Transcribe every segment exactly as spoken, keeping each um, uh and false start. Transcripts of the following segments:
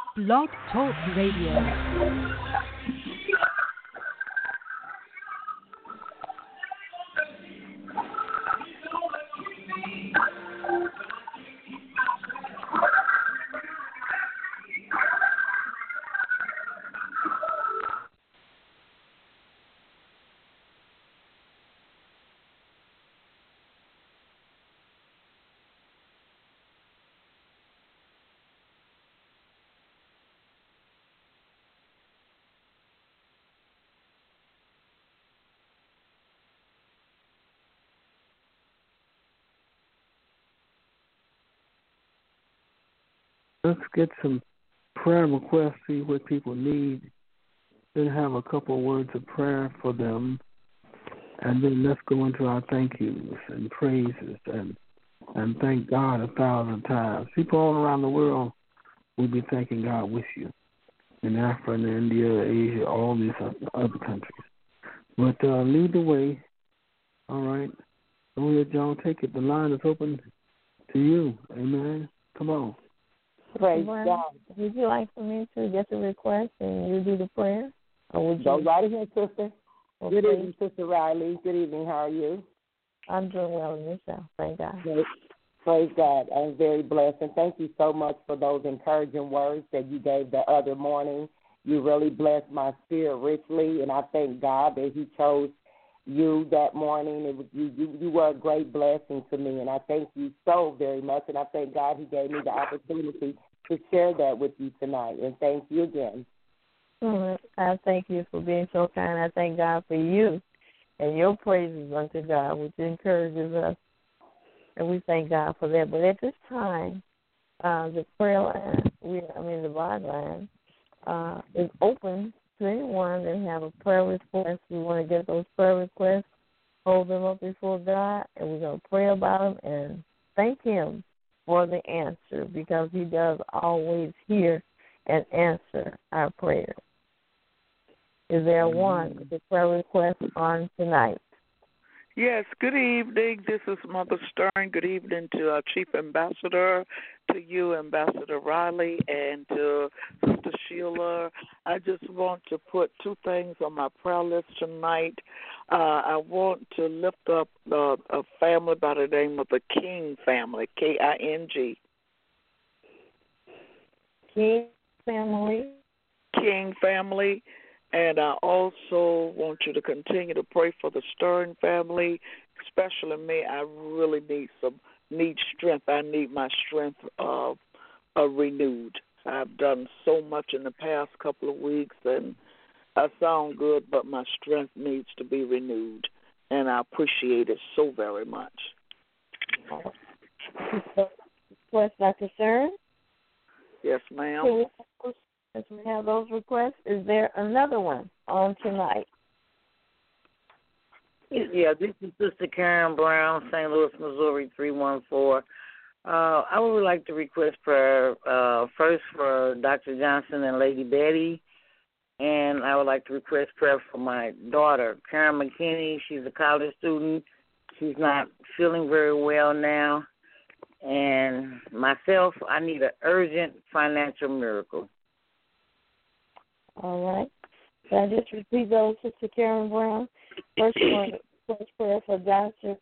Blog Talk Radio. Let's get some prayer requests, see what people need, then have a couple of words of prayer for them, and then let's go into our thank yous and praises and and thank God a thousand times. People all around the world will be thanking God with you, in Africa, in India, Asia, all these other countries. But uh, lead the way. All right. Go ahead, John, take it. The line is open to you. Amen. Come on. Praise well, God. Would you like for me to get the request and you do the prayer? Or would you? Go right ahead, sister. Okay. Good evening, Sister Riley. Good evening. How are you? I'm doing well in yourself. Thank God. Praise, praise God. I'm very blessed. And thank you so much for those encouraging words that you gave the other morning. You really blessed my spirit richly. And I thank God that He chose you that morning. It was, you, you, you were a great blessing to me, and I thank you so very much, and I thank God He gave me the opportunity to share that with you tonight, and thank you again. Mm-hmm. I thank you for being so kind. I thank God for you and your praises unto God, which encourages us, and we thank God for that. But at this time, uh, the prayer line, we, I mean the bond line, uh, is open to anyone that have a prayer request. We want to get those prayer requests, hold them up before God, and we're going to pray about them and thank Him for the answer, because He does always hear and answer our prayers. Is there one with a prayer request on tonight? Yes, good evening. This is Mother Stern. Good evening to our Chief Ambassador, to you, Ambassador Riley, and to Sister Sheila. I just want to put two things on my prayer list tonight. Uh, I want to lift up uh, a family by the name of the King family, K I N G. King family? King family. And I also want you to continue to pray for the Stern family, especially me. I really need some need strength. I need my strength uh, uh, renewed. I've done so much in the past couple of weeks, and I sound good, but my strength needs to be renewed, and I appreciate it so very much. What's that concern? Yes, ma'am. As we have those requests, is there another one on tonight? Yeah, this is Sister Karen Brown, Saint Louis, Missouri, three one four. Uh, I would like to request prayer uh, first for Doctor Johnson and Lady Betty, and I would like to request prayer for my daughter, Karen McKinney. She's a college student. She's not feeling very well now. And myself, I need an urgent financial miracle. All right. Can I just repeat those, Sister Karen Brown? First one, first prayer for Doctor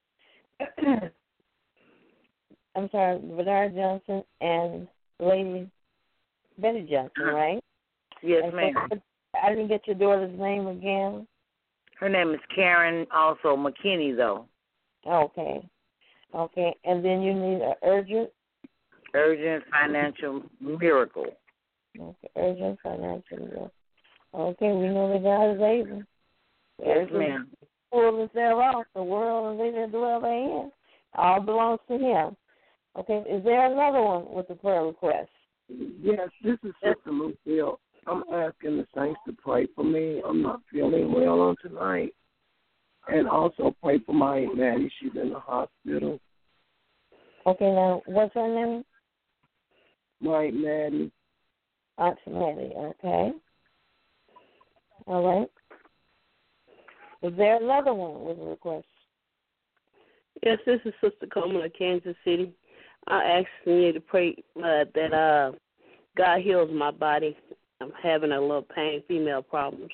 I'm sorry, Bernard Johnson and Lady Betty Johnson, right? Yes, and ma'am. So, I didn't get your daughter's name again. Her name is Karen, also McKinney, though. Okay. Okay. And then you need an urgent? Urgent financial miracle. Okay, urgent financial miracle. Okay, we know that God is able. Yes, ma'am. Fullness thereof, the world and they that dwell therein, all belongs to Him. Okay, is there another one with the prayer request? Yes, this is Sister Lucille. I'm asking the saints to pray for me. I'm not feeling well on tonight. And also pray for my Aunt Maddie. She's in the hospital. Okay, now, what's her name? My Aunt Maddie. Aunt Maddie, okay. All right. Is there another one with a request? Yes, this is Sister Coleman of Kansas City. I asked you to pray uh, that uh, God heals my body. I'm having a little pain, female problems.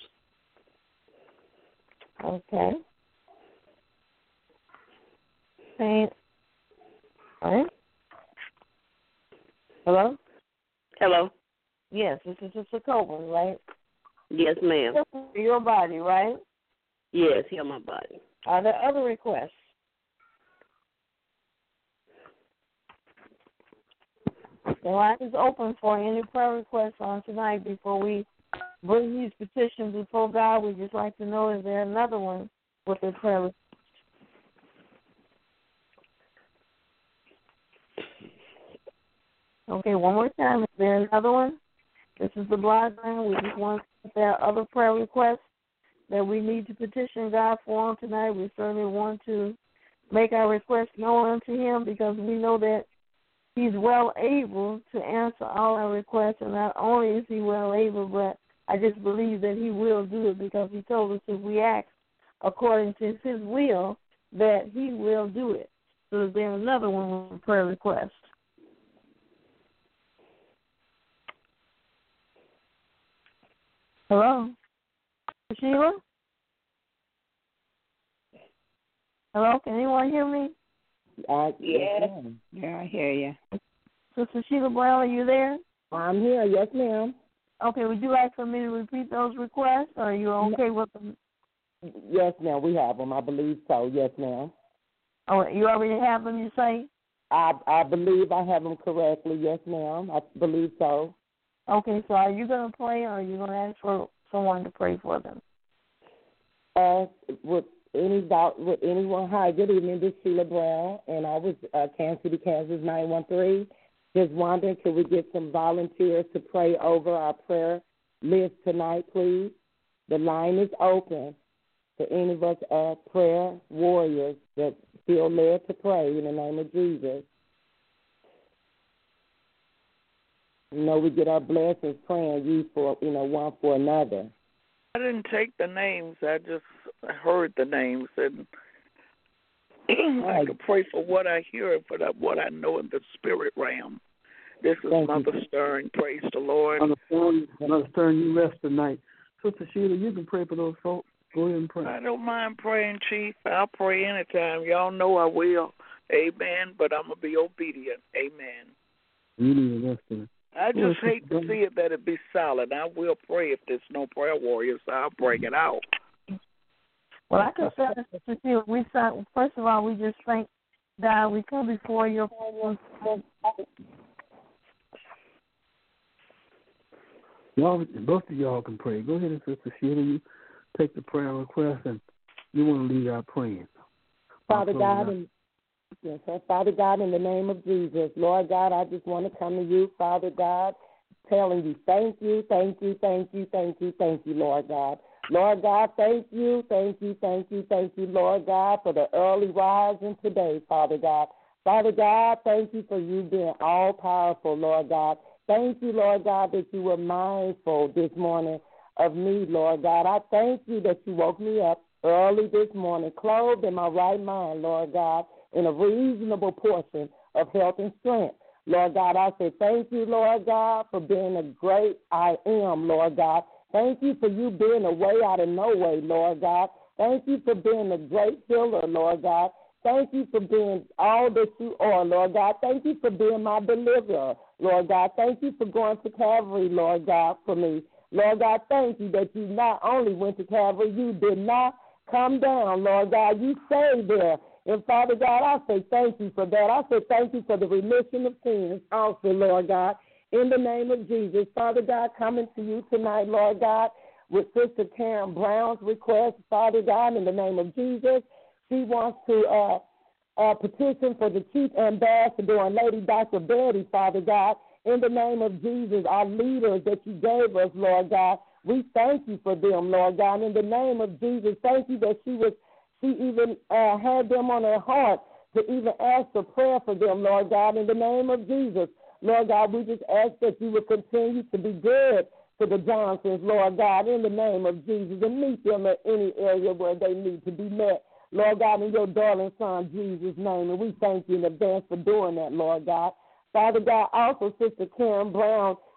Okay. Pain. All right. Hello? Hello? Yes, this is Sister Copeland, right? Yes, ma'am. Your body, right? Yes, heal my body. Are there other requests? The line is open for any prayer requests on tonight. Before we bring these petitions before God, we'd just like to know, is there another one with a prayer request? Okay, one more time. Is there another one? This is the blog line. We just want to, if there are other prayer requests that we need to petition God for on tonight, we certainly want to make our requests known unto Him, because we know that He's well able to answer all our requests, and not only is He well able, but I just believe that He will do it, because He told us if we act according to His will, that He will do it. So is there another one with a prayer request? Hello? Sheila? Hello, can anyone hear me? Uh, Yeah. yes, ma'am. Yeah, I hear you. Sister Sheila Brown, are you there? I'm here. Yes, ma'am. Okay, would you like for me to repeat those requests, or are you okay with them? Yes, ma'am. We have them. I believe so. Yes, ma'am. Oh, you already have them, you say? I I believe I have them correctly. Yes, ma'am. I believe so. Okay, so are you going to pray, or are you going to ask for someone to pray for them? Uh, with any doubt, with anyone, hi, good evening. This is Sheila Brown, and I was uh, Kansas City, Kansas nine one three. Just wondering, could we get some volunteers to pray over our prayer list tonight, please? The line is open for any of us uh, prayer warriors that feel led to pray in the name of Jesus. You know, we get our blessings praying you for, you know, one for another. I didn't take the names. I just heard the names, and I can pray for what I hear and for what I know in the spirit realm. This is Thank Mother you. Stern. Praise the Lord. Mother Stern, Mother Stern, you rest tonight. Sister Sheila, you can pray for those folks. Go ahead and pray. I don't mind praying, Chief. I'll pray anytime. Y'all know I will. Amen. But I'm going to be obedient. Amen. You need a rest tonight. I Well, just hate to Sister see it that it be solid. I will pray if there's no prayer warriors. I'll bring it out. Well, I can say, Sister Sheila, we start, first of all, we just thank God. We come before your Y'all, both of y'all can pray. Go ahead and Sister Sheila, you take the prayer request, and you want to lead our praying. Father God, in, yes, sir. Father God, in the name of Jesus, Lord God, I just want to come to you, Father God, telling you thank you, thank you, thank you, thank you, thank you, Lord God. Lord God, thank you, thank you, thank you, thank you, Lord God, for the early rising today, Father God. Father God, thank you for you being all-powerful, Lord God. Thank you, Lord God, that you were mindful this morning of me, Lord God. I thank you that you woke me up early this morning, clothed in my right mind, Lord God, in a reasonable portion of health and strength. Lord God, I say thank you, Lord God, for being a great I am, Lord God. Thank you for you being a way out of no way, Lord God. Thank you for being a great healer, Lord God. Thank you for being all that you are, Lord God. Thank you for being my deliverer, Lord God. Thank you for going to Calvary, Lord God, for me. Lord God, thank you that you not only went to Calvary, you did not come down, Lord God. You stayed there. And, Father God, I say thank you for that. I say thank you for the remission of sins also, Lord God. In the name of Jesus, Father God, coming to you tonight, Lord God, with Sister Karen Brown's request, Father God, in the name of Jesus. She wants to uh, uh, petition for the chief ambassador and Lady Doctor Betty, Father God, in the name of Jesus, our leaders that you gave us, Lord God. We thank you for them, Lord God. In the name of Jesus, thank you that she was, she even uh, had them on her heart to even ask for prayer for them, Lord God. In the name of Jesus, Lord God, we just ask that you would continue to be good to the Johnsons, Lord God, in the name of Jesus, and meet them at any area where they need to be met. Lord God, in your darling son, Jesus' name, and we thank you in advance for doing that, Lord God. Father God, also Sister Karen Brown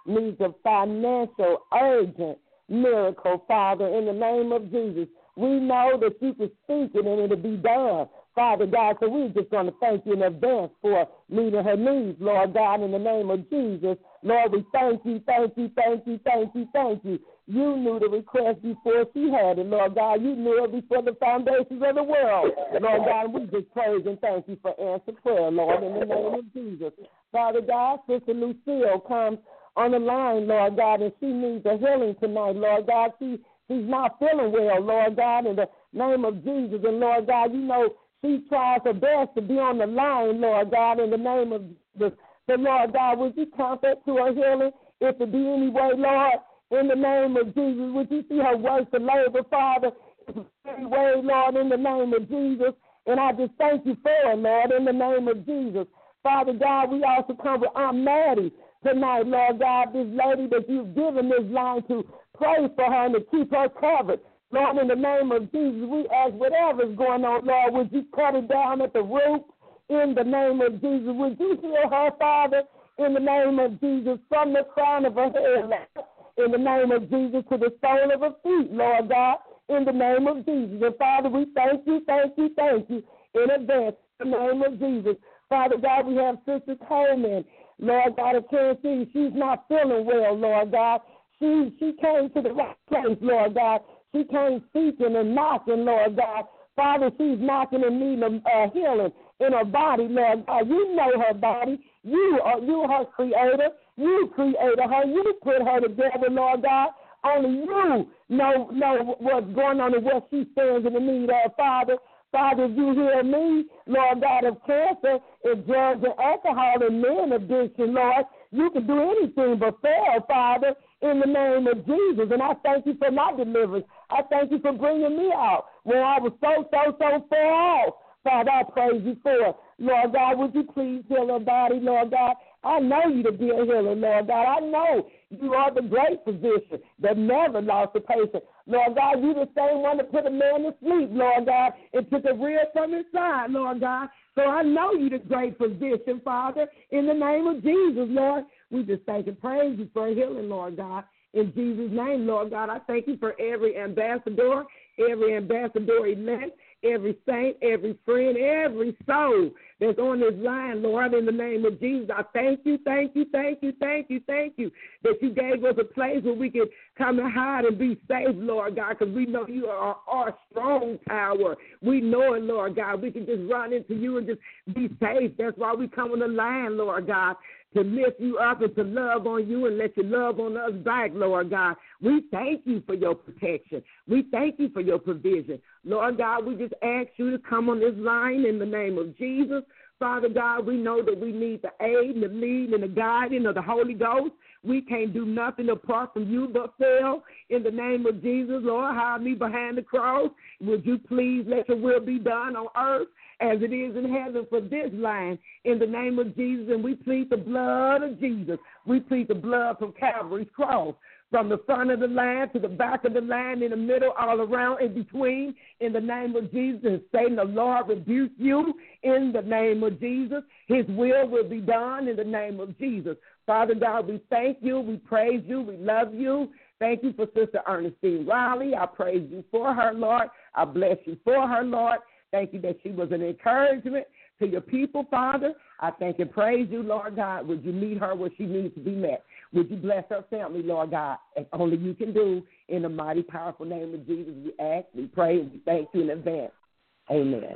needs a financial, urgent miracle, Father, in the name of Jesus. We know that you can speak it and it'll be done, Father God. So we're just going to thank you in advance for meeting her needs, Lord God, in the name of Jesus. Lord, we thank you, thank you, thank you, thank you, thank you. You knew the request before she had it, Lord God. You knew it before the foundations of the world. Lord God, we just praise and thank you for answered prayer, Lord, in the name of Jesus. Father God, Sister Lucille comes on the line, Lord God, and she needs a healing tonight, Lord God. She She's not feeling well, Lord God, in the name of Jesus. And, Lord God, you know she tries her best to be on the line, Lord God, in the name of Jesus. So, Lord God, would you comfort to her healing if it be any way, Lord, in the name of Jesus? Would you see her work to labor, Father, if it's any way, Lord, in the name of Jesus? And I just thank you for it, Lord, in the name of Jesus. Father God, we also come with Aunt Maddie tonight, Lord God, this lady that you've given this line to pray for her and to keep her covered. Lord, in the name of Jesus, we ask whatever's going on, Lord, would you cut it down at the root in the name of Jesus? Would you heal her, Father, in the name of Jesus, from the crown of her head, in the name of Jesus, to the sole of her feet, Lord God, in the name of Jesus. And, Father, we thank you, thank you, thank you in advance in the name of Jesus. Father God, we have Sister Coleman, Lord God, of Kansas City. She's not feeling well, Lord God. She she came to the right place, Lord God. She came seeking and knocking, Lord God. Father, she's knocking and needing a uh, healing in her body, Lord God. You know her body. You are you her creator. You created her. You put her together, Lord God. Only you know, know what's going on and what she stands in the need of, Father. Father, if you hear me, Lord God, of cancer and drugs and alcohol and men addiction, Lord, you can do anything but fail, Father, in the name of Jesus. And I thank you for my deliverance. I thank you for bringing me out when I was so, so, so far off. Father, I praise you for it. Lord God, would you please heal her body, Lord God? I know you to be a healer, Lord God. I know you are the great physician that never lost a patient. Lord God, you the same one that put a man to sleep, Lord God, and took a rib from his side, Lord God. So I know you the great physician, Father, in the name of Jesus, Lord. We just thank and praise you for healing, Lord God. In Jesus' name, Lord God, I thank you for every ambassador, every ambassador elect, every saint, every friend, every soul that's on this line, Lord, in the name of Jesus. I thank you, thank you, thank you, thank you, thank you that you gave us a place where we could come and hide and be safe, Lord God, because we know you are our strong tower. We know it, Lord God. We can just run into you and just be safe. That's why we come on the line, Lord God, to lift you up and to love on you and let you love on us back, Lord God. We thank you for your protection. We thank you for your provision. Lord God, we just ask you to come on this line in the name of Jesus. Father God, we know that we need the aid and the lead and the guiding of the Holy Ghost. We can't do nothing apart from you but fail. In the name of Jesus, Lord, hide me behind the cross. Would you please let your will be done on earth as it is in heaven for this line, in the name of Jesus. And we plead the blood of Jesus. We plead the blood from Calvary's cross, from the front of the line to the back of the line, in the middle, all around, in between, in the name of Jesus. And Satan, the Lord, rebuke you in the name of Jesus. His will will be done in the name of Jesus. Father God, we thank you, we praise you, we love you. Thank you for Sister Ernestine Riley. I praise you for her, Lord. I bless you for her, Lord. Thank you that she was an encouragement to your people, Father. I thank and praise you, Lord God. Would you meet her where she needs to be met? Would you bless her family, Lord God, as only you can do? In the mighty, powerful name of Jesus, we ask, we pray, and we thank you in advance. Amen.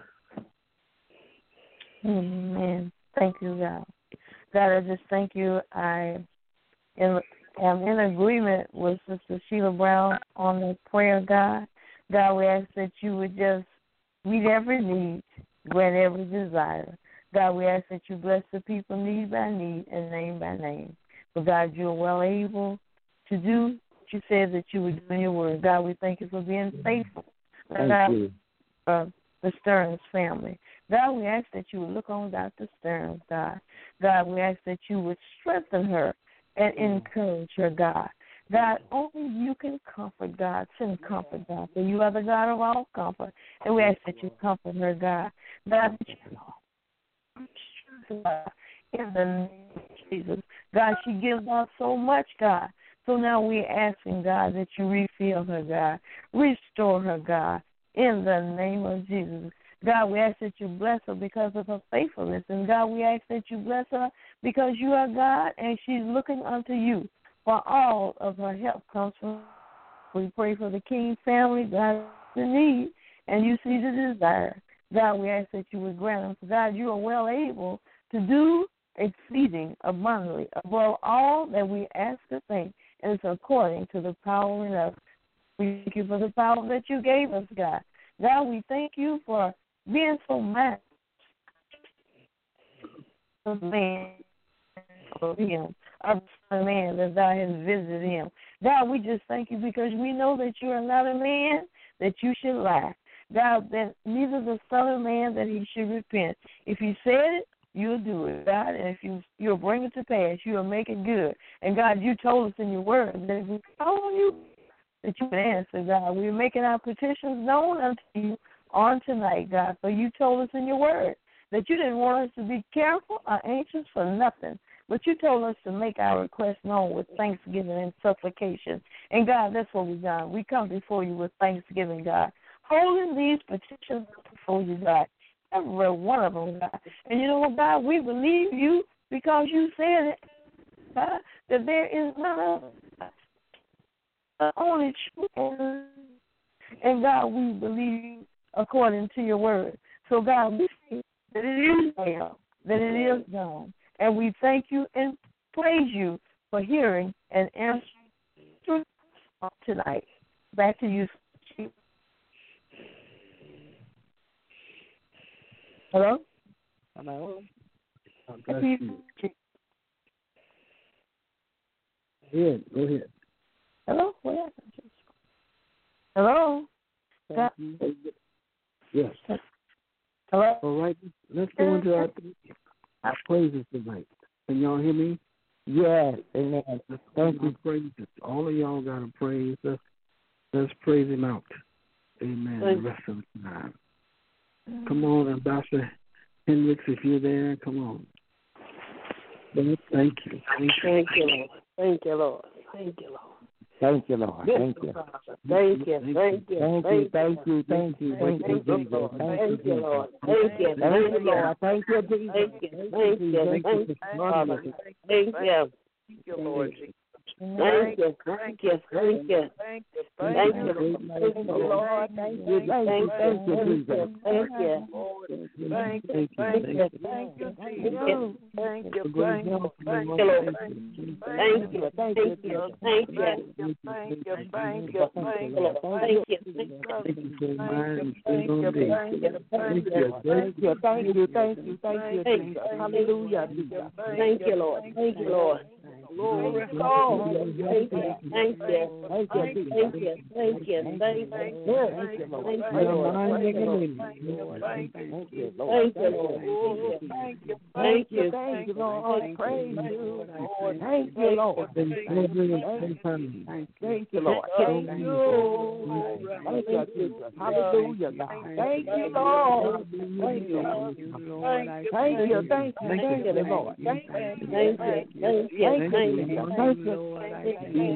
Amen. Thank you, God. God, I just thank you. I am in agreement with Sister Sheila Brown on the prayer, God. God, we ask that you would just meet every need, grant every desire. God, we ask that you bless the people need by need and name by name. But God, you are well able to do what you said that you would do in your word. God, we thank you for being faithful. Thank God, you. Uh, the Stearns family. God, we ask that you would look on Doctor Stearns, God. God, we ask that you would strengthen her and encourage her, God. God, only you can comfort, God. Send comfort, God. For you are the God of all comfort. And we ask that you comfort her, God. God, that you God, in the name of Jesus. God, she gives out so much, God. So now we're asking, God, that you refill her, God. Restore her, God, in the name of Jesus. God, we ask that you bless her because of her faithfulness. And, God, we ask that you bless her because you are God and she's looking unto you for all of her help comes from. We pray for the King family, God, the need, and you see the desire. God, we ask that you would grant them. For God, you are well able to do exceeding abundantly above all that we ask to think, and it's according to the power in us. We thank you for the power that you gave us, God. God, we thank you for being so mad of man of him, of the man that thou hast visited him. God, we just thank you because we know that you are not a man that you should lie. God, that neither the Son of Man that he should repent. If you said it, you'll do it, God, and if you, you'll bring it to pass, you'll make it good. And, God, you told us in your word that if we call on you, that you would answer, God. We're making our petitions known unto you on tonight, God, for you told us in your word that you didn't want us to be careful or anxious for nothing, but you told us to make our requests known with thanksgiving and supplication. And, God, that's what we've done. We come before you with thanksgiving, God, holding these petitions before you, God, every one of them, God. And you know what, God, we believe you because you said it, God, that there is none of us, only true. And, God, we believe you according to your word. So, God, we say that it is well, that it is done. And we thank you and praise you for hearing and answering tonight. Back to you. Hello? Hello. Go ahead. Go ahead. Hello? What happened? Hello? Thank you. Yes. Hello? All right. Let's go into our, our praises tonight. Can y'all hear me? Yes. Amen. Thank you. Praises. All of y'all got to praise. Let's, let's praise him out. Amen. The rest of the time. Come on, Ambassador Hendricks, if you're there, come on. Well, thank you. Thank you. Thank you, Lord. Thank you, Lord. Thank you, Lord. Thank you, Lord. Thank you. Thank you. Thank you. Thank you. Thank you. Thank you. Thank you, Jesus. Thank you, Lord. Thank you. Thank you, Lord. Thank you, Jesus. Thank you. Thank you. Thank you. Thank you. Thank you, Lord Jesus. Thank you, thank you, thank you, Thank you, thank you, thank you, Lord, thank you, thank you, thank you, thank you, thank you, thank you, thank you, Jesus. Thank you, thank you, thank you, Lord. Thank you, thank you, thank you, thank you, thank you, thank you, thank you, thank you, thank you, thank you, thank you, thank you, thank you, thank you, thank you, thank you, thank you, hallelujah, thank you, Lord, thank you, Lord. Glory, Lord, thank you, thank you, thank you, thank you, thank you, thank you, thank you, Lord, thank you, Lord, thank you, Lord, thank you, Lord, thank you, thank you, thank you, Lord, praise you, thank you, Lord, thank you, Lord, thank you, thank you, Jesus, hallelujah, thank you, Lord, thank you, thank you, thank you, thank you, Lord, thank you, thank you, thank you, thank you, thank you, thank you. Thank you,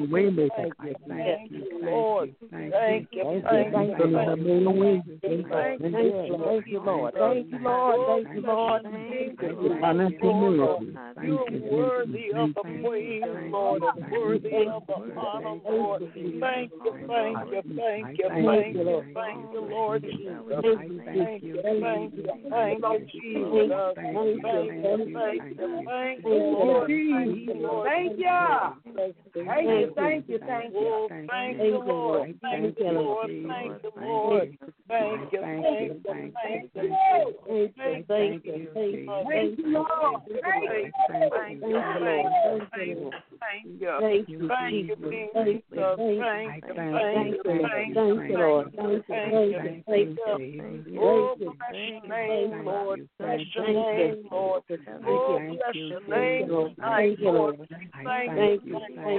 Lord. Thank you, thank you, Thank you, Lord. Thank you, Lord. Thank you, Lord. Thank you, Lord. Thank you, Lord. You're worthy of the praise, Lord, and worthy of the honor, Lord. Thank you, thank you, thank you, thank you, thank you, Lord Jesus. Thank you, thank you, thank you, Jesus. Thank you, thank you, thank you, Lord. Thank you, Lord. Thank you. Thank you, thank you, thank you. Oh, thank you, Lord. Thank you, Lord. Thank you, Lord. Thank you, thank you, thank you. thank you, thank you, Thank you, Lord. Thank you, thank you, thank you, thank you. thank you, Thank you, Jesus, Jesus. Thank you, thank you, thank you, thank you, Lord, thank you, thank you, oh, bless your name, Lord. Bless your name, Lord. Oh, bless your name tonight, Lord. Thank you, thank you,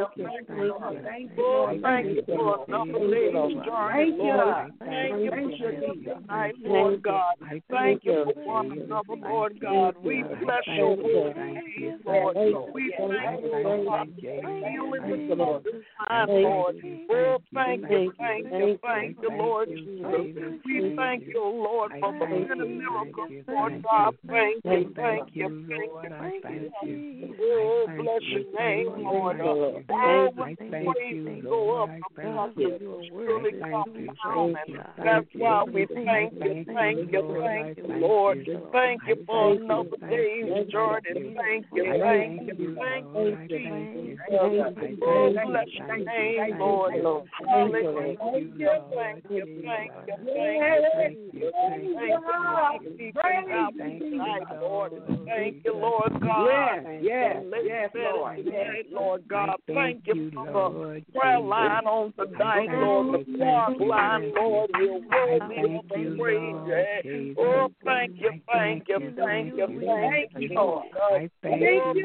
you. Thank you. Oh, thank you for another day's journey, Lord. Thank you for tonight, Lord God. Thank you for one another, Lord God. We bless your holy name, Lord. We thank you for healing the Lord. Lord. Oh, thank you, thank you, thank you, Lord Jesus. We thank you, Lord, for the many miracles, Lord God. Thank you, thank you, thank you. Oh, bless your name, Lord. Oh, with praise go up because it surely comes down. And that's why we thank you, thank you, thank you, Lord. Thank you for another day's journey. Thank you, thank you, thank you. Oh, bless your name, Lord. Hallelujah. Thank you, thank you, thank you, thank you. Thank you for tonight, Lord. Thank you, Lord God. Yes, yes, Lord. Tonight, Lord God. Thank you for the prayer line on tonight, Lord. The prayer line, Lord. You're worthy of the praise. Oh, thank you, thank you, thank you, thank you, Lord. Thank you.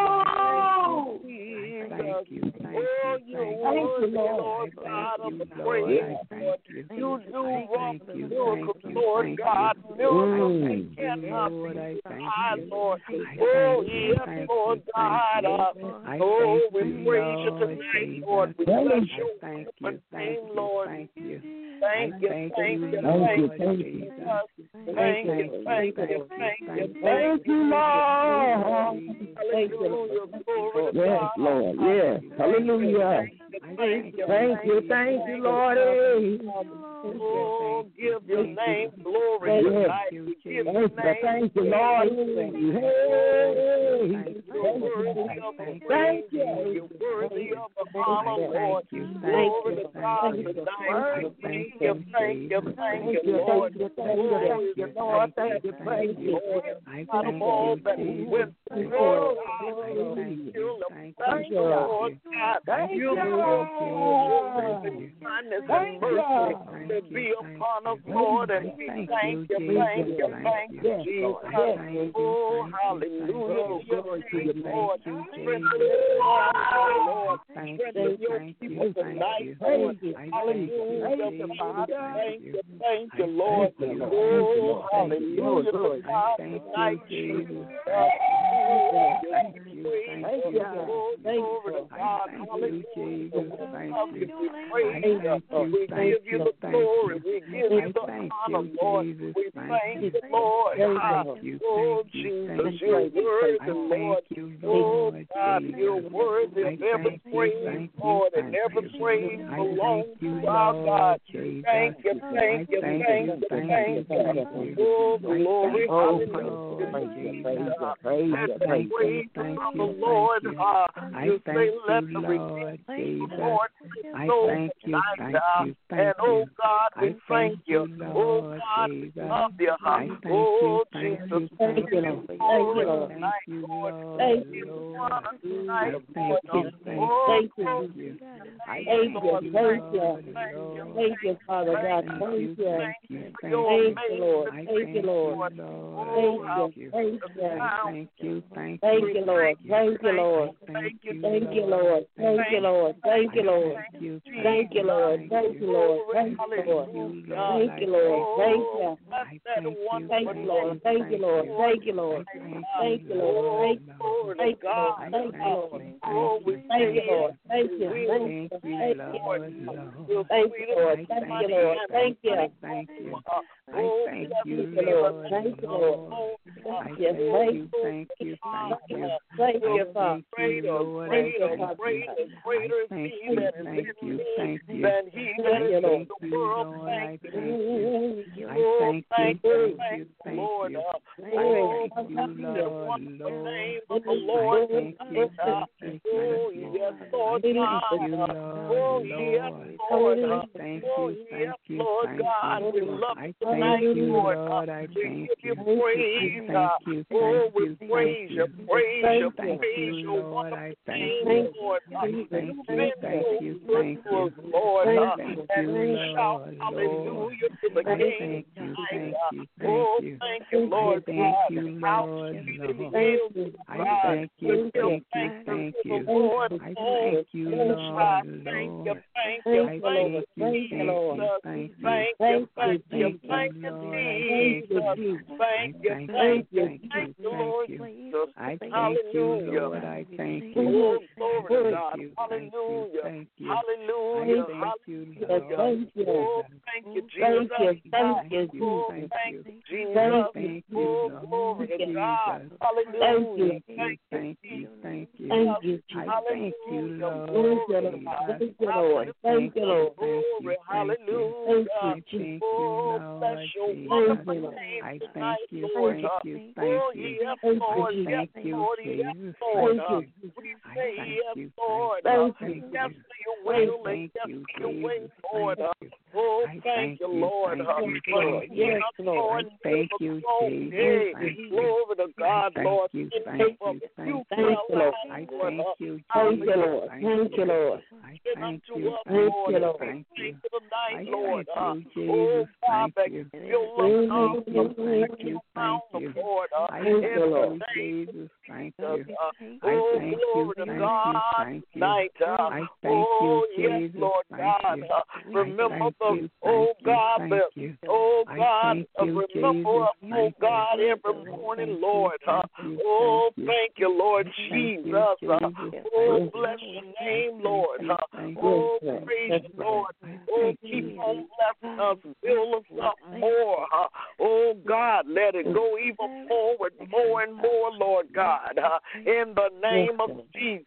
Thank you, oh, you're worthy, Lord God of the praise, Lord. You do walk the miracles, Lord God. Miracles that cannot be denied, Lord. Oh, yes, Lord God. Oh, we praise you tonight, Lord. We bless your name, Lord. Thank you, thank you, thank you, thank you. Thank you, thank you, thank you, thank you, Lord. Hallelujah, glory to Yes, God. Lord. Yes. Hallelujah. Thank you, Thank you, thank you, Lord. Oh, give your name glory tonight. We give your name Thank you, Lord. Hey, thank you. You're worthy of the honor, Lord. Glory to God tonight. Thank you, thank you, thank you, Lord. Glory to God, thank you, thank you, Lord. Out of all that we went through, Lord, thank you, Lord God. Thank you, Lord. Kindness and mercy to be upon us, Lord, and we thank you, thank you, thank you, Jesus. Oh, hallelujah. Glory to you, Lord. Strengthen Lord. Strengthen your people tonight, Lord. Hallelujah. Thank you, thank you, Lord. Oh, hallelujah. Tonight, Jesus. Thank you. Thank you. Glory to God. Hallelujah. We give you the glory. We give you the honor, Lord. We thank you, Lord. Oh, Jesus, you're worthy, Lord. Oh, God, you're worthy of every praise, Lord, and every praise belongs to our God. Thank you, thank you, thank you, thank you. Oh, glory, hallelujah. Let the praise of the Lord, uh, you say, let the redeemed of the Lord I so thank you, thank you, thank and oh you. God, we I thank you. Oh Lord God, we Jesus. love you. I thank Oh you, thank Jesus, you, thank thank you, you. Lord. Thank Tonight, you, Lord. Lord. Thank you, Lord. Father, tonight, I thank Lord. you, thank Oh, Thank you, you. thank you. I Thank thank you, you, thank you. Lord. Thank you, Father God. Thank Thank you, you. thank you, for thank your you. Thank you, Lord. I Thank you, Lord. Oh, how Thank you. Thank you. I thank you, thank you. Thank you, Lord. Thank you, Lord. Thank you, Thank you, Lord. Thank you, Lord. Thank you, Lord. Thank you, Thank you, Lord. Thank you, Lord. Thank you, Lord. Thank you, Lord. Thank you. I thank you. Thank you, Lord. Thank you, Lord. Thank you, Lord. Thank you, Lord. Thank you, Lord. Thank you, Lord. Oh, we Thank you, Lord. Thank you. Thank you, Thank you. Lord. Thank you, Lord. Thank you, Lord. Thank you. Thank you. I Oh, thank bless you, the name of Lord. Thank you, Lord. Lord. I Thank thank you. Thank you, thank you, thank you. Thank you, I Father. thank you, Lord. I Greater, thank you. greater, I greater is thank he you, that is thank in you, me thank you. than he I that is in thank the you, world. Lord. I Thank thank you. you. I Oh, thank thank you, you, thank you, thank Lord. you. Uh, I Oh, thank you, bless the Lord, wonderful Lord. name of the I Lord thank tonight. you, Uh, thank you, Oh, thank you. yes, Lord I God. thank you, Uh, Oh, Lord, yes, Lord. Lord. Uh, I thank Oh, you, yes, thank you, Lord thank God. We you. love I you thank tonight, you, Lord. Uh, Lord. I We thank give you you. praise. I Uh, thank you, Oh, thank we you, thank praise you, you. praise you, Thank praise you, your Lord. I wonderful thank name, you. Lord. Uh, I thank You've you, been thank so you, good thank to you. us, Lord. I Uh, thank And you, we shout Lord, Lord. hallelujah to the I King thank you, tonight. thank Uh, you, Oh, thank you. thank you, I Lord thank God. you, How Lord, sweet it Lord. is, I God. thank you, To give thank you, thanks thank to the you. Lord I for thank you, Lord, Thank you, Lord. thank I you, thank thank you, Thank you, Lord. thank you, Thank thank you, thank you, you, thank you, Lord. I Jesus. thank you. Thank you, I thank thank you, you, thank you, thank Lord you. Jesus. I thank you, Hallelujah. Lord. I thank Oh, you. glory to Thank God. you, thank you, Hallelujah. thank you. Hallelujah. I thank you, Hallelujah. Lord. Thank you. Oh, thank you, Thank Jesus. you. Thank Thank you, you, Oh, thank thank you. you, Jesus. Thank you, Oh, Lord. glory to Jesus. God. Thank Hallelujah. you. Thank you, thank you, thank you. Thank you, I Jesus. thank you, Hallelujah. Lord. Thank you, Lord. Jesus. Thank you, Lord. Thank you, Lord. Thank you, Glory. thank you. Hallelujah. Thank you, I Jesus. thank you, Oh, Lord bless your Jesus. wonderful Thank you, Lord. name I tonight, thank you, Lord. thank you, Oh, thank you. yes, Thank Lord. you, Yes, Thank you, Lord. Yes, Jesus. Lord. Thank you. We I say thank yes, you, Lord. Thank thank you. Yes you. to your I will and thank yes you, to your way, Jesus. Lord. Thank you. Oh, I thank you, you, Lord. thank For you, Lord. thank you. Yes, Lord. I thank you, Jesus. Hey, Thank you. glory to God, Thank Lord. you, In thank the you, name of thank you, you. Thank you, Lord. I Lord. thank you, Thank Jesus. you, Lord. Thank you, Lord. I Give thank unto you, us, thank Lord. you, you, Lord. thank Thank you. you tonight, I Lord. thank Uh, you, oh, Jesus. God, Thank that you. fill I us thank up you, from thank the you, crown thank of you. Lord. Uh, I Thank in you, the Lord. thank you, Jesus. Thank Jesus, you. uh, I oh, thank glory you, to thank God you, thank you. tonight. Uh, I thank oh, you, yes, Jesus. Lord Thank God. you. Uh, I remember thank the, you, oh, thank you, God, thank the, you. oh, I God, thank uh, you, remember, Jesus. oh, Thank you. God, every morning, Thank Lord. you, Uh, thank you, oh, thank you. thank you, Lord Thank Jesus. you, Uh, Jesus. oh, Thank you. bless your name, Thank Lord. you, Uh, thank you. oh, Yes, praise Lord. you, Lord. I Oh, thank keep you. on blessing us, build us up more. Uh, oh, God, let it go even forward more and more, Lord God. Uh, in the name of Jesus.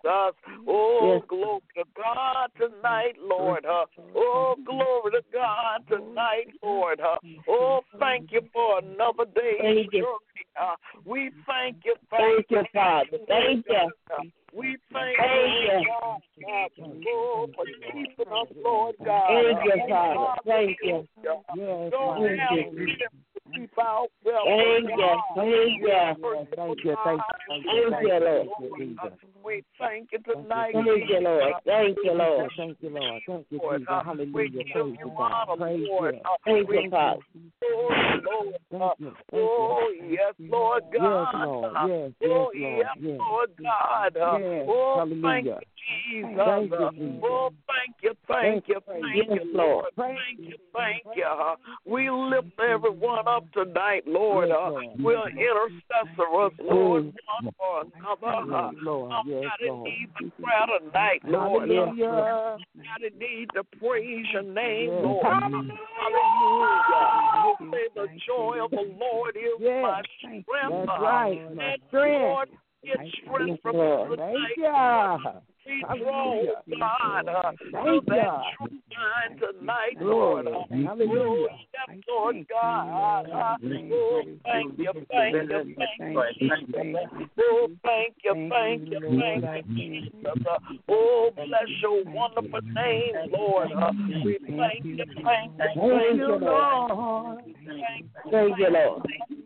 Oh, Yes. glory to God tonight, Lord. Uh, oh, glory to God tonight, Lord. Uh, oh, thank you for another day's Thank you. journey. Uh, we thank you, Thank thank you, you, Father. Thank you. Uh, we thank Thank you, you. God, God, oh, for keeping us, Lord God. Thank Uh, you, Father. Thank you. Hallelujah. Don't Thank have you. fear to keep ourselves. Thank you. Thank you. Thank you, thank Thank you, Lord. We thank you tonight. Thank you, Lord. Thank you, Lord. Thank you, Lord. Thank you, Lord. Jesus. Uh, Hallelujah. we give Praise you you, God. honor, Praise Lord. you. Uh, Thank we you, Father. Lord, Lord. Thank Uh, you. Thank you. oh, yes, Lord Yes, God. Lord. Uh, Yes, oh, yes, Lord. yes, Yes. Lord God. Uh, Yes. oh, thank Hallelujah. you, Jesus. Thank you, Uh, Jesus. oh, thank you, thank you, thank Yes, you, Lord. Lord. Thank you, thank you. Uh, we lift everyone up tonight, Lord. Yes, Uh, Lord. we're intercessors, Lord, Mm. one for another. Uh, Yes, Lord. Yes, somebody Lord. needs a prayer tonight, Lord. Uh, Hallelujah. somebody needs to praise your name, Yes. Lord. Hallelujah. Hallelujah. You say the joy of the Lord is Yes. my strength. That's Uh, right. My and strength. Lord, get strength from Lord. us Thank tonight. you. We draw, Hallelujah. God, uh, to Thank that you. true vine tonight, Lord. Glory. Uh, Hallelujah. oh, yes, Lord God. Uh, oh, thank you, thank you, thank you, Jesus. Oh, thank you, thank you, thank you, Jesus. Uh, oh, bless your wonderful name, Lord. Uh, we thank you, thank you, Thank you, Lord. Thank you, Lord.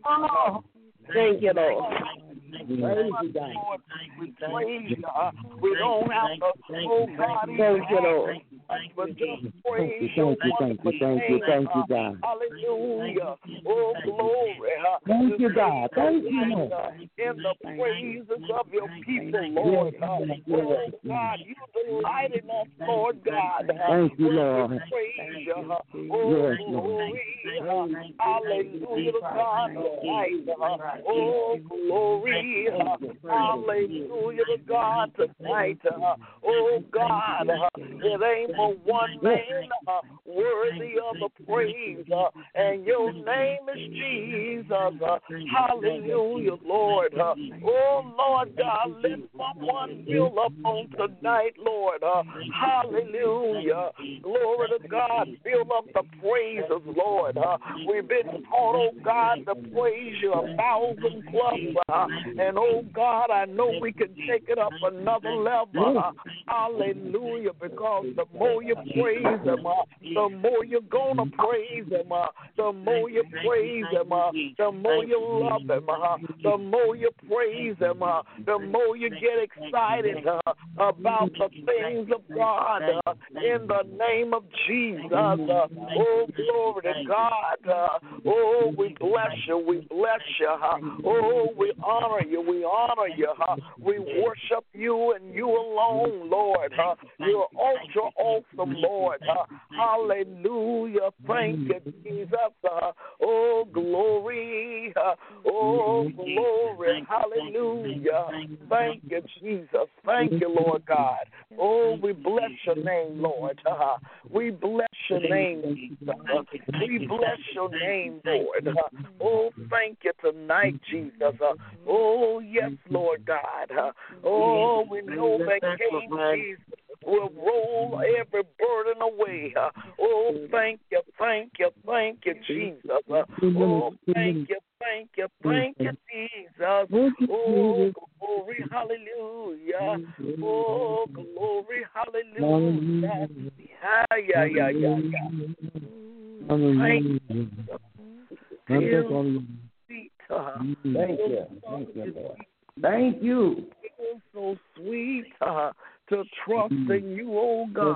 Oh, Thank you, Lord. Praise you, God. Lord, we praise you. Uh, we don't have to, oh God, Thank you, Lord. but just Thank praise you, your thank you, thank you, thank you, thank you, God. Hallelujah. Oh, glory. Uh, Thank you, God. Thank you, Lord. uh, in the praises of your people, Lord. Uh, oh, God, you delight in us, Lord God. Uh, Thank you, when we Lord. praise you. Uh, oh, Yes, Lord. glory. Uh, hallelujah to God tonight. Uh, oh, glory. Uh, hallelujah to God tonight. Uh, oh, God. Uh, it ain't for one man uh, worthy of the praise. Uh, and your name is Jesus. Uh, hallelujah, Lord. Uh, oh, Lord God, let someone fill up on tonight, Lord. Uh, hallelujah. Glory to God. Fill up the praises, Lord. Uh, we've been taught, oh God, to praise you a thousand plus. Uh, and oh God, I know we can take it up another level. Uh, hallelujah. Because the more you praise him, uh, the the more you're gonna praise him. Uh, the more you praise him, uh, the more you love him. Uh, the more you praise him, uh, the more you get excited uh, about the things of God. Uh, in the name of Jesus, uh, oh glory to God. Uh, oh, we bless you, we bless you. Uh, oh, we honor you, we honor you. Uh, we worship you and you alone, Lord. Uh, you're ultra awesome, Lord. Uh, hallelujah. Thank you, Jesus. Uh, oh, glory. Uh, oh, glory. Hallelujah. Thank you, Jesus. Thank you, Lord God. Oh, we bless your name, Lord. Uh, we bless your name, Jesus. Uh, we bless your name, Lord. Uh, oh, thank you tonight, Jesus. Uh, oh, yes, Lord God. Uh, oh, we know that King Jesus will roll every burden away. Uh, oh, thank you, thank you, thank you, Jesus. Uh, oh, thank you, thank you, thank you, Jesus. Oh, glory, hallelujah. Oh, glory, hallelujah. Yeah, yeah, yeah, yeah, yeah. Thank you. Feel sweet. Uh, Thank you. Thank you, Lord. Thank you. Feel so sweet. Uh, to trust in you, oh God.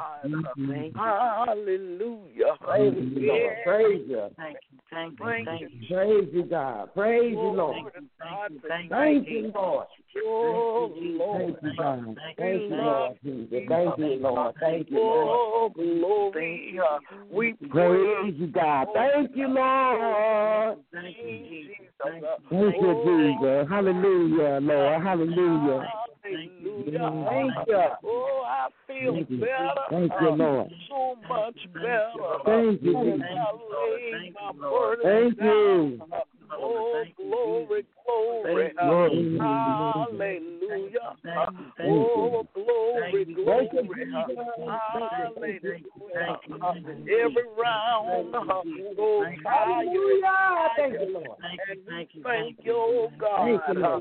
Hallelujah. Praise you, Lord. Praise you. Thank you. Thank you. Thank Thank you. you. Praise you, God. Praise you, Lord. Thank you. Thank you. Thank you, Lord. Oh, Lord. Thank you, God. Thank you, love Lord Jesus. Thank you, Lord. Thank you, Oh, Lord. glory. We Praise you, God. Thank you, Lord. Thank you, Jesus. Thank Thank you, Jesus. Hallelujah, Lord. Hallelujah. Hallelujah. Thank you. Oh, I feel Thank you. better. Thank you, Lord. So much better. Thank you, When Jesus. I laid my burden Thank you. down. Oh, glory, glory. Lord. Hallelujah. Oh, glory, glory. Hallelujah. Every round goes higher. Thank you, Lord. And we thank you, oh God.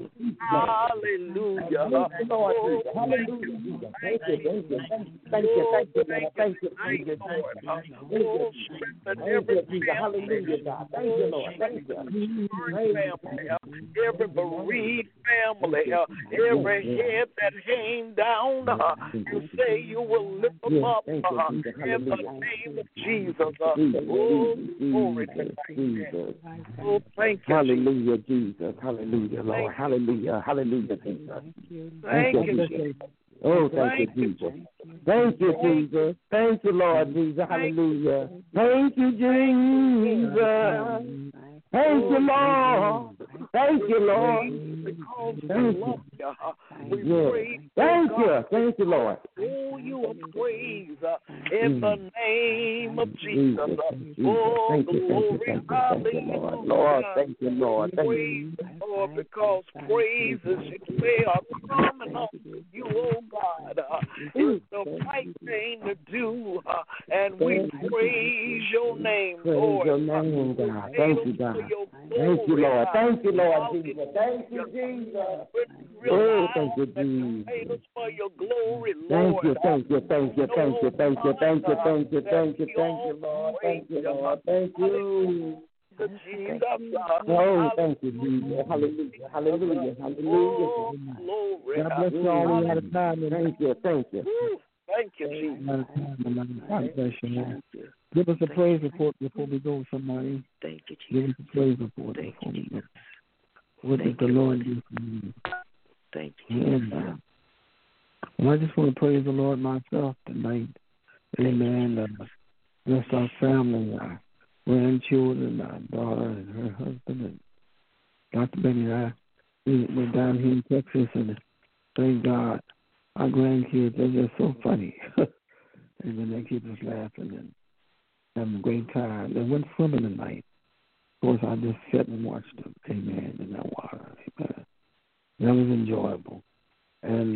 Hallelujah. Thank you, Lord. Hallelujah. Thank you, thank you. Thank you, thank you, Lord. Thank you, thank you, Lord. thank you. Strengthen Thank you, every Jesus. family. Hallelujah, God. Thank you, Lord. Thank you. Every family, every bereaved family, every head that hang down, you say you will lift them up in the name of Jesus. Oh, glory to Jesus. Oh, thank you. Hallelujah, Jesus. Hallelujah, Lord. Hallelujah. Hallelujah, Jesus. Thank you, Jesus. Oh, thank you, Jesus. Thank you, Jesus. Thank you, Lord Jesus. Hallelujah. Thank you, Jesus. Thank you, Lord. Thank you, Lord. Thank you. Yes. Thank you. Thank you, Lord. Oh, you are praise in the name of Jesus. Oh, Oh, thank you, glory, hallelujah. Lord, thank you, Lord. Thank you, Lord, because praises they are coming up to you, oh God. Uh, it's the right thing to do, uh, and we praise your name, Lord. Praise your name, God. Thank you, God. Thank you, Lord. Thank you, Lord Jesus. Thank you, Jesus. Oh, thank you, Jesus. For your glory, Thank Lord. you, thank you, thank you, thank you, thank you, thank you, thank you, thank you, thank you, Lord. Thank you, Lord. Thank you. Jesus. Oh, thank you, Jesus. Hallelujah, hallelujah, hallelujah. Glory. God bless you all. We had a time. Thank you, thank you. Thank you, Jesus. God bless you, man. Give us a praise report before we go, somebody. Thank you, Give Jesus. us a praise report Thank before you, we go. What did the Lord do for you? Thank you. And, uh, well, I just want to praise the Lord myself tonight. Amen. Uh, bless our family, our grandchildren, our daughter, and her husband, and Doctor Benny and I. We, we're down here in Texas, and thank God, our grandkids, they're just so funny. And then they keep us laughing and having a great time. They went swimming tonight. Of course, I just sat and watched them, amen, in that water. Amen. That was enjoyable. And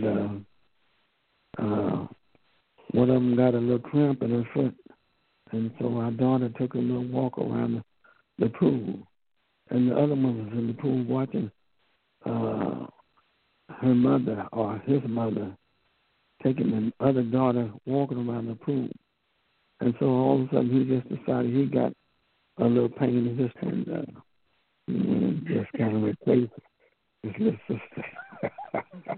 uh, uh, one of them got a little cramp in her foot, and so our daughter took a little walk around the, the pool. And the other one was in the pool watching uh, her mother or his mother taking the other daughter walking around the pool. And so all of a sudden he just decided he got a little pain in his hand. Uh, and just kind of replaced his little sister.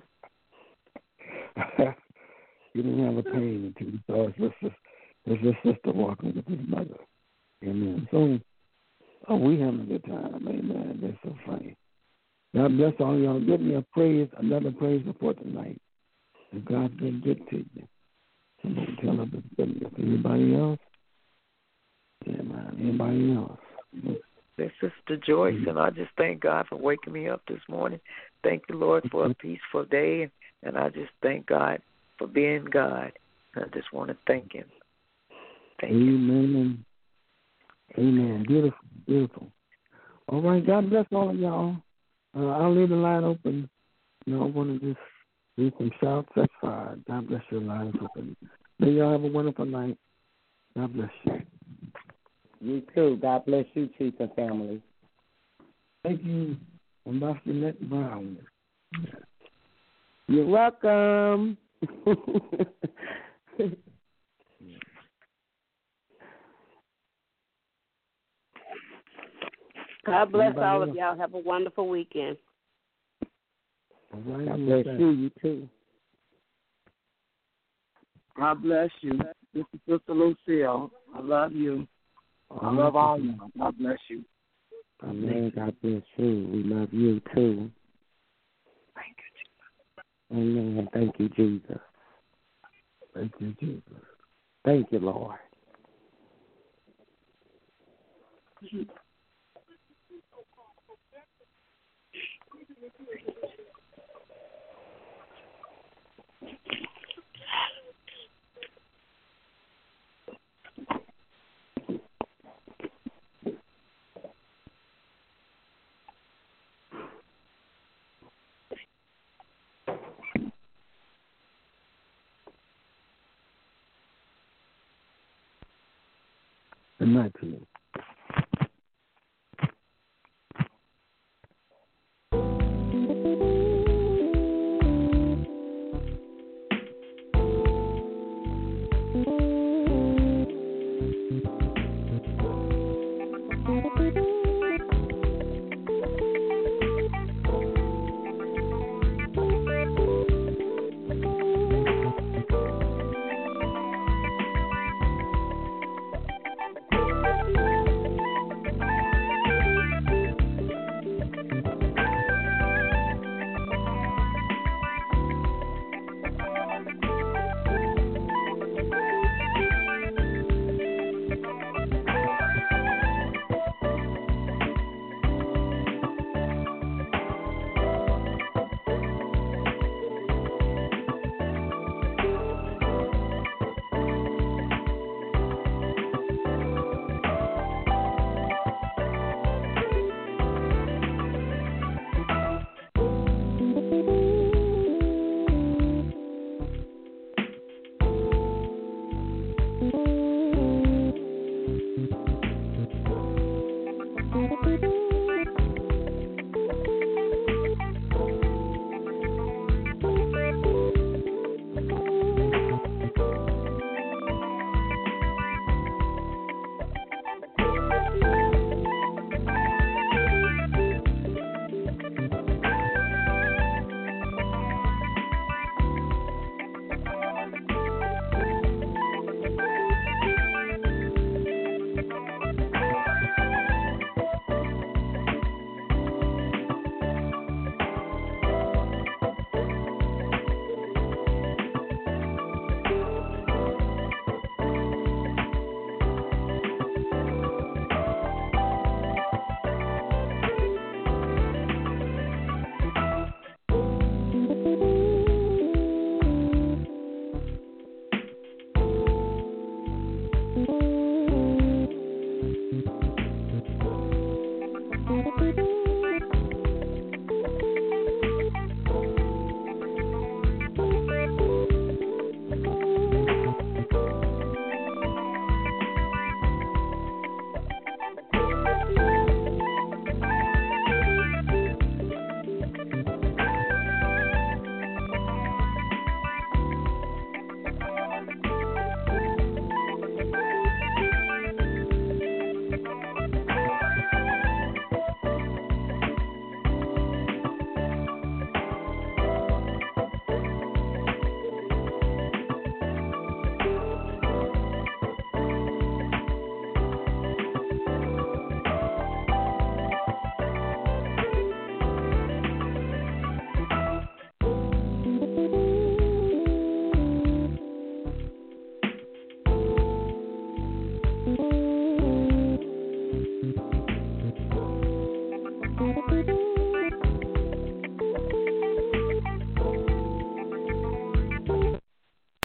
He didn't have a pain until he saw his little sister, his little sister walking with his mother. Amen. So, oh, we having a good time. Amen. That's so funny. God bless all y'all. Give me a praise, another praise report tonight. If God's been good to you. Come on, tell us it's goodness. Anybody else? Yeah, man. Anybody else? This is Sister Joyce, mm-hmm. and I just thank God for waking me up this morning. Thank you, Lord, for a peaceful day, and, and I just thank God for being God. I just want to thank Him. Thank Amen. You. Amen. Beautiful, beautiful. All right, God bless all of y'all. Uh, I'll leave the line open. You know, I want to just read some shouts. That's fine. God bless your line open. May y'all have a wonderful night. God bless you. You too. God bless you, Chief and family. Thank you, Ambassador Brown. You're welcome. God bless Anybody all else? Of y'all. Have a wonderful weekend. Right, God bless you. You too. God bless you. This is Sister Lucille. I love you. I love all of you. God bless you. Amen. God bless you. We love you too. Thank you, Jesus. Amen. Thank you, Jesus. Thank you, Jesus. Thank you, Lord. Good night to you.